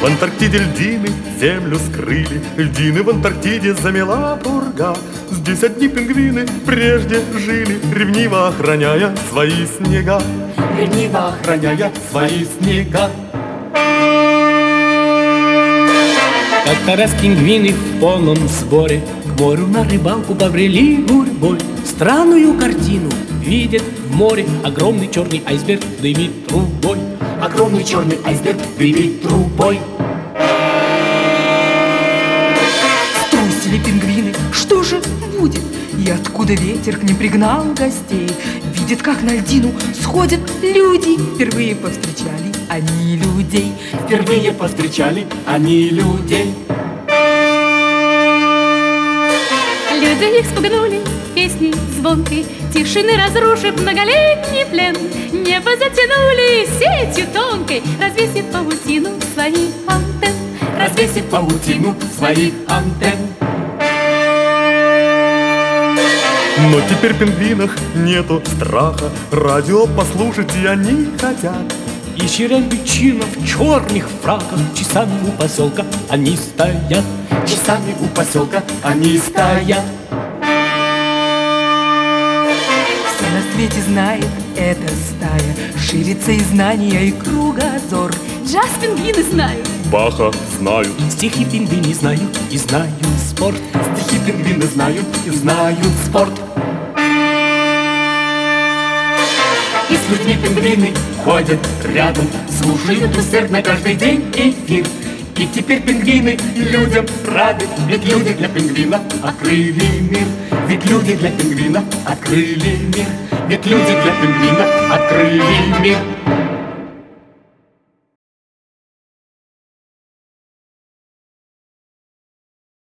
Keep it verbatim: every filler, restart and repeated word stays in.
В Антарктиде льдины землю скрыли, льдины в Антарктиде замела пурга. Здесь одни пингвины прежде жили, ревниво охраняя свои снега. Ревниво охраняя свои снега. Как-то раз пингвины в полном сборе к морю на рыбалку побрели гурьбой. Странную картину видят в море: огромный черный айсберг дымит трубой. Огромный черный айсберг дымит трубой. Струсили пингвины, что же будет? И откуда ветер к ним пригнал гостей? Видит, как на льдину сходят люди. Впервые повстречали они людей. Впервые повстречали они людей. Люди их спугнули песней звонкой, тишины разрушив многолетний плен. Небо затянули сетью тонкой, развесив паутину своих антенн. Развесив паутину своих антенн. Но теперь в пингвинах нету страха, радио послушать и они хотят. И черепичина в черных фраках часами у поселка они стоят. Часами у поселка они стоят. Все на свете знает эта стая, ширится и знания, и кругозор. Джаз пингвины знают, Баха знают, Стихи пингвины знают и знают спорт. Стихи пингвины знают и знают спорт. И с людьми пингвины ходят рядом, слушают усердно каждый день эфир. И теперь пингвины людям рады, ведь люди для пингвина открыли мир. Ведь люди для пингвина открыли мир. Ведь люди для пингвина открыли мир.